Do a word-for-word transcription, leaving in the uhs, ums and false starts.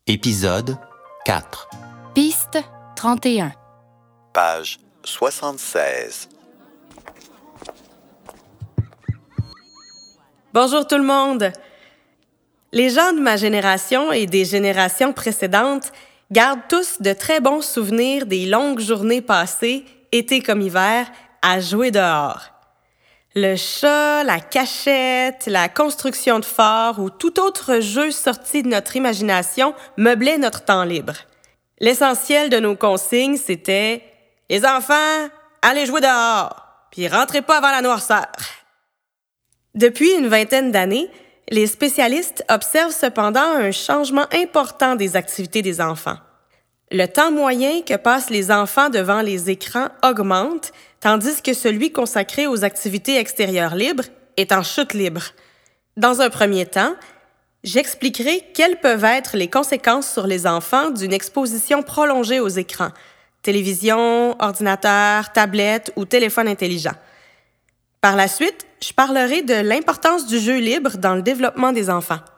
Épisode quatre. Piste trente et un. Page soixante-seize. Bonjour tout le monde! Les gens de ma génération et des générations précédentes gardent tous de très bons souvenirs des longues journées passées, été comme hiver, à jouer dehors. Le chat, la cachette, la construction de forts ou tout autre jeu sorti de notre imagination meublait notre temps libre. L'essentiel de nos consignes, c'était « Les enfants, allez jouer dehors, puis rentrez pas avant la noirceur ». Depuis une vingtaine d'années, les spécialistes observent cependant un changement important des activités des enfants. Le temps moyen que passent les enfants devant les écrans augmente, tandis que celui consacré aux activités extérieures libres est en chute libre. Dans un premier temps, j'expliquerai quelles peuvent être les conséquences sur les enfants d'une exposition prolongée aux écrans, télévision, ordinateur, tablette ou téléphone intelligent. Par la suite, je parlerai de l'importance du jeu libre dans le développement des enfants.